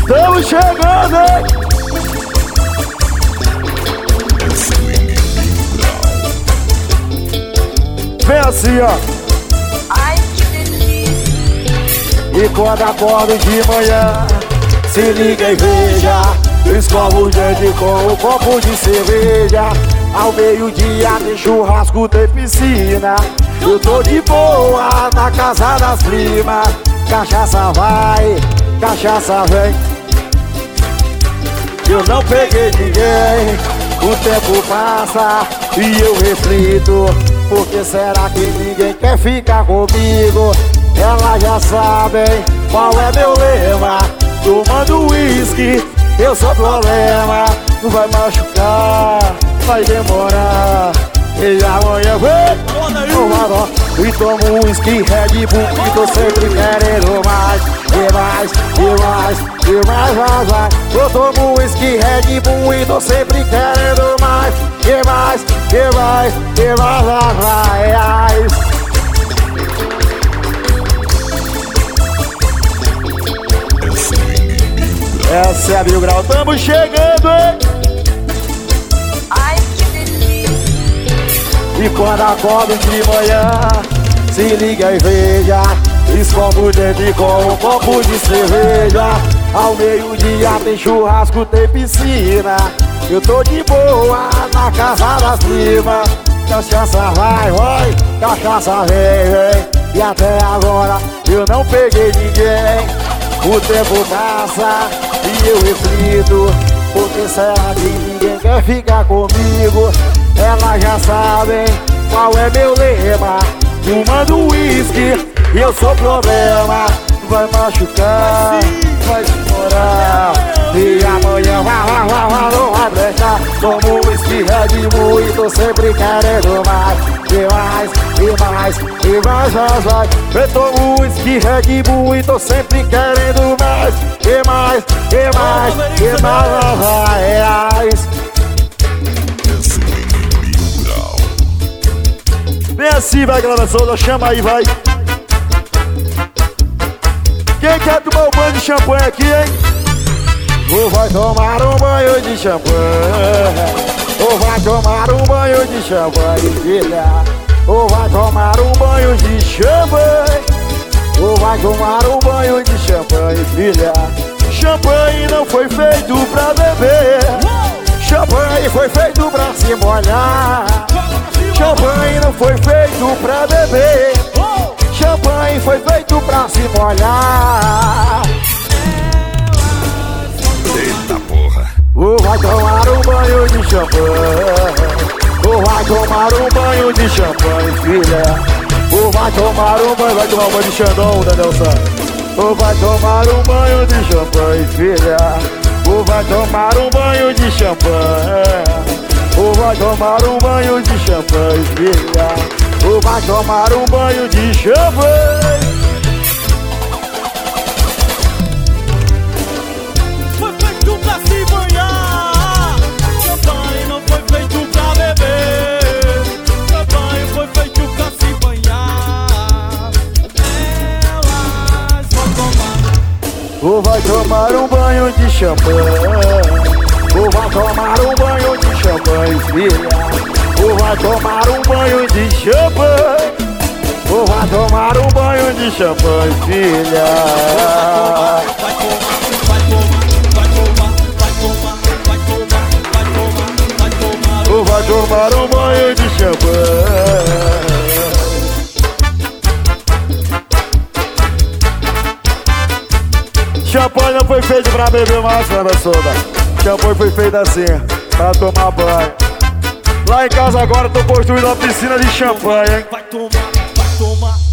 Estamos chegando, hein? Vem assim, ó. Ai, que delícia. E quando acordo de manhã, se liga e veja, escova o dente com um copo de cerveja. Ao meio-dia tem churrasco, tem piscina. Eu tô de boa na casa das primas. Cachaça vai, cachaça vem. Eu não peguei ninguém. O tempo passa e eu reflito. Por que será que ninguém quer ficar comigo? Elas já sabem qual é meu lema. Tomando uísque, eu sou problema. Não vai machucar, vai demorar. E amanhã vem, e tomo uísque, Red Bull, e tô sempre querendo mais. E mais, e mais, e mais, mais, mais. Eu tomo uísque, Red Bull, e tô sempre querendo mais. E mais, e mais, e mais, mais, mais. Essa é a Mil Grau, tamo chegando, hein? Ai, que delícia. E quando acordo de manhã, se liga e veja, escova o dente com um copo de cerveja. Ao meio-dia tem churrasco, tem piscina. Eu tô de boa na casa das primas. Cachaça vai, vai, cachaça vem, vem. E até agora eu não peguei ninguém. O tempo passa e eu reflito. Por que será que ninguém quer ficar comigo? Elas já sabem qual é meu lema. Fumando uísque, eu sou problema. Vai machucar, vai demorar. E amanhã vai prestar. Tomo uísque, Red Bull, e tô sempre querendo mais. E mais, e mais, e mais, mais, mais. Eu tomo uísque, Red Bull, e tô sempre querendo mais. E mais, e mais, e mais, mais. Vem assim, vai, galera solta, chama aí, vai. Quem quer tomar um banho de champanhe aqui, hein? Ou vai tomar um banho de champanhe, ou vai tomar um banho de champanhe, filha. Ou vai tomar um banho de champanhe, ou vai tomar um banho de champanhe, filha. Champanhe não foi feito pra beber, champanhe foi feito pra se molhar. Champanhe não foi feito pra beber, champanhe foi feito pra se molhar. Eita porra. Ou vai tomar um banho de champanhe, ou vai tomar um banho de champanhe, filha. Ou vai tomar um banho, vai tomar um banho de Xandão, Daniel Santos. Ou vai tomar um banho de champanhe, filha. Ou vai tomar um banho de champanhe. Ou vai tomar um banho de champanhe, filha. Ou vai tomar um banho de champanhe. Foi feito pra se banhar. Champanhe não foi feito pra beber. Champanhe foi feito pra se banhar. Elas vão tomar. Ou vai tomar um banho de champanhe. Ou vai tomar um banho de champanhe, filha. Ou vai tomar um banho de champanhe. Ou vai tomar um banho de champanhe, filha. Vai tomar, vai tomar, vai tomar, vai tomar, vai tomar, vai tomar, vai tomar. Ou vai tomar um banho de champanhe. Champanhe não foi feito pra beber mais, Ana Soda. Champanhe foi feito assim, pra tomar banho. Lá em casa agora tô construindo uma piscina de champanhe, hein? Vai tomar, vai tomar.